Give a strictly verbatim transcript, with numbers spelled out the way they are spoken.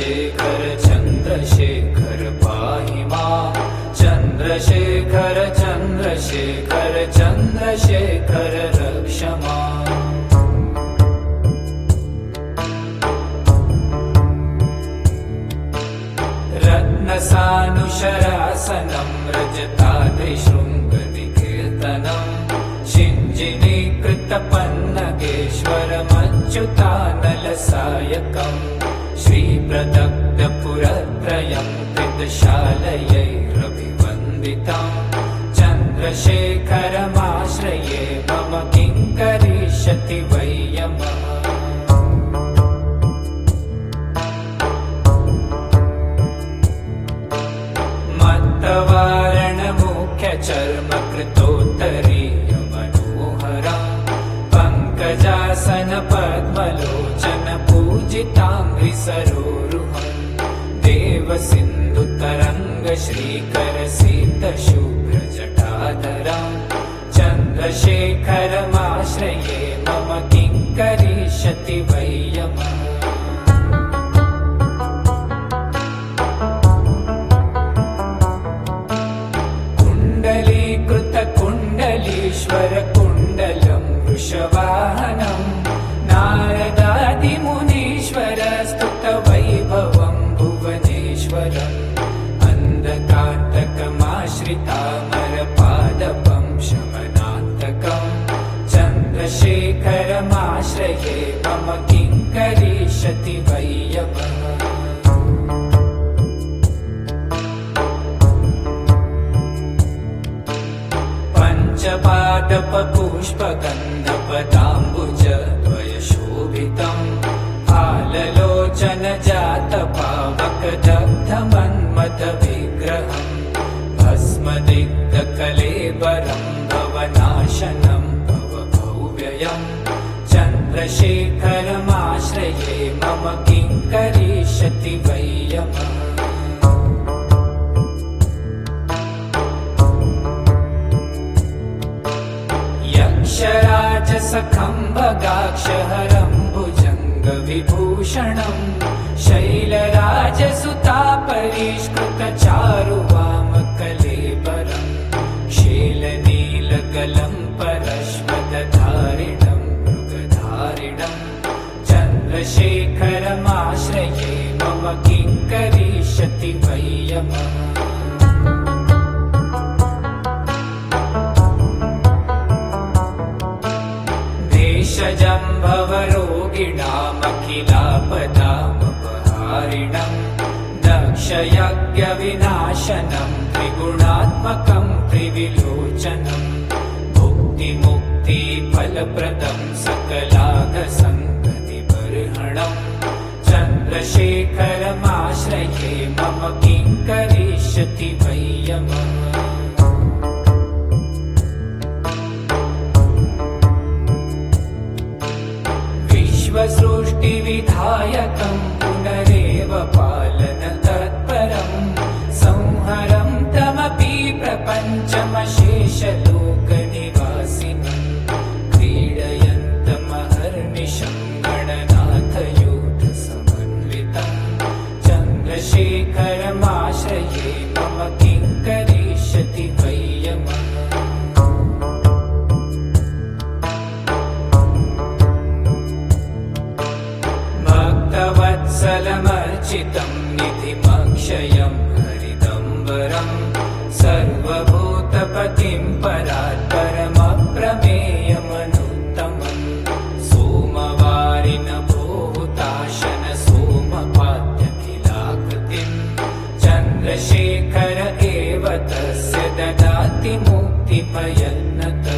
चन्द्रशेखर चन्द्रशेखर पाहि मां चन्द्रशेखर चन्द्रशेखर चन्द्रशेखर रक्ष माम् रत्नसानुशरासनं रजताद्रिशृङ्गनिकीर्तनं शिञ्जिनीकृतपन्नगेश्वरमच्युतानलसायकम् श्रीप्रदग्धपुरत्रयं त्रिदशालयैरभिवन्दितं चन्द्रशेखरमाश्रये मम किं करिष्यति वै यमः चर्मकृतोत्तरीयमनोहरा पङ्कजासन पद्मलोचन पूजिताङ्घ्रिसरोरुहं देवसिन्धुतरङ्ग श्रीकर सिद्धशुभ्रजटाधरा चन्द्रशेखरमाश्रये मम किं करिष्यति वै यमः कुण्डलीश्वरकुण्डलं वृषवाहनं नारदादिमुनीश्वर स्तुतवैभवं भुवनेश्वरम् अन्धकान्तकमाश्रितामरपादपं शमनान्तकं चन्द्रशेखरमाश्रये मम किं करिष्यति वै यमः पञ्चपादपपुष्पगन्धपदाम्बुजद्वयशोभितं फाललोचनजातपावकदग्धमन्मथविग्रहं भस्मदिग्धकलेबरं भवनाशनं भवभव्ययं चन्द्रशेखरमाश्रये मम किं करिष्यति वै यमः यक्षराजसखम्भगाक्षहरं भुजङ्गविभूषणं शैलराजसुतापरिष्कृतचारुवामकलेबरं शीलनीलगलं परश्वदधारिणं मृगधारिणं चन्द्रशेखरमाश्रये मम किं करिष्यति वै यमः देशजम्भवरोगिणामखिलापदामपहारिणं दक्षयज्ञविनाशनं त्रिगुणात्मकं त्रिविलोचनं भुक्तिमुक्तिफलप्रदं सकलाघसङ्गतिबर्हणं चन्द्रशेखरमाश्रये मम किं करिष्यति वै यमः सृष्टिविधायकं पुनरेव पालन तत्परं संहरं तमपि प्रपञ्चमशेषलोकनिवासिनं क्रीडयन्तमहर्निशं गणनाथयूथसमन्वितं चन्द्रशेखरमाश्रये मम किं करिष्यति वै यमः भक्तवत्सलमर्चितं निधिमक्षयं हरिदम्बरं सर्वभूतपतिं परात्परमप्रमेयमनुत्तमं सोमवारिनभूताशन सोमपात्यखिलाकृतिं चन्द्रशेखर एव तस्य ददाति मुक्तिमयन्नत